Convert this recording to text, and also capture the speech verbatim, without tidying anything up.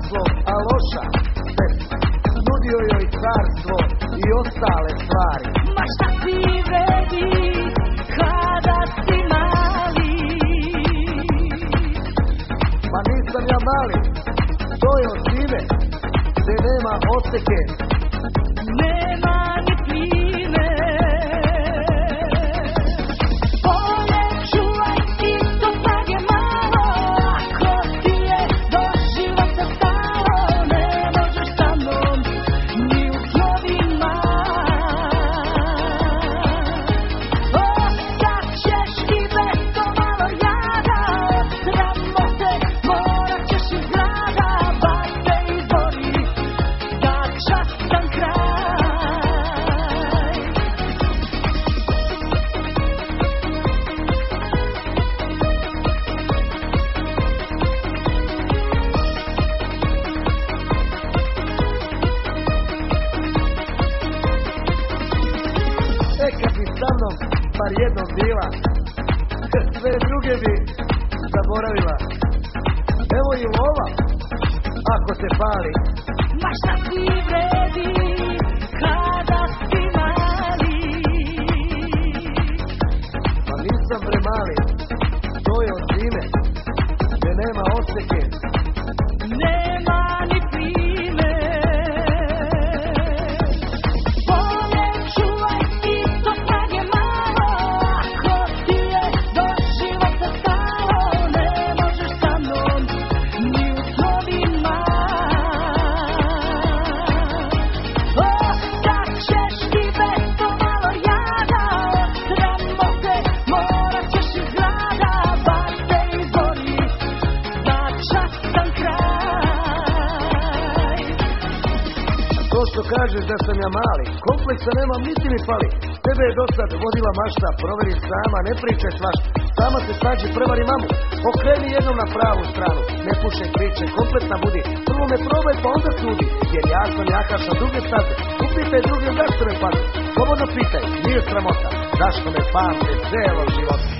carstvo, a loša pesma. Nudio joj carstvo i ostale stvari. Ma šta ti vredi kada si mali? Ma nisam ja mali, to je od zime, gde nema oseke, nema ni plime. Bolje čuvaj i to snage malo, ako ti je do života stalo, ne možeš sa mnom ni u slovima. Ostaćeš i bez to malo jada, od sramote morat ćeš iz grada, bar se izbori za častan kraj. E kad bi sa mnom bar jednom bila, sve druge bi zaboravila. Evo i lova, ako te pali. Ma šta ti vredi kada si mali? Ma nisam bre mali, to je od zime, gde nema oseke, Nema ni plime. Bolje čuvaj i to snage malo, ako ti je do života stalo, ne možeš sa mnom ni u slovima. Ostaćeš i bez to malo jada, od sramote morat ćeš iz grada, bar se izbori za častan kraj. to što kažeš da sam ja mali, kompleksa nemam niti mi fali. Tebe je dosad vodila mašta, proveri sama, ne pričaj svašta. Sama se snađi, prevari mamu, okreni jednom na pravu stranu. Ne pušaj priče, kompletna budi, prvo me probaj pa onda sudi. Jer ja sam jakaš na druge staze, upitaj drugim zašto me pade. Slobodno pitaj, nije sramota, zašto me pamte celo života.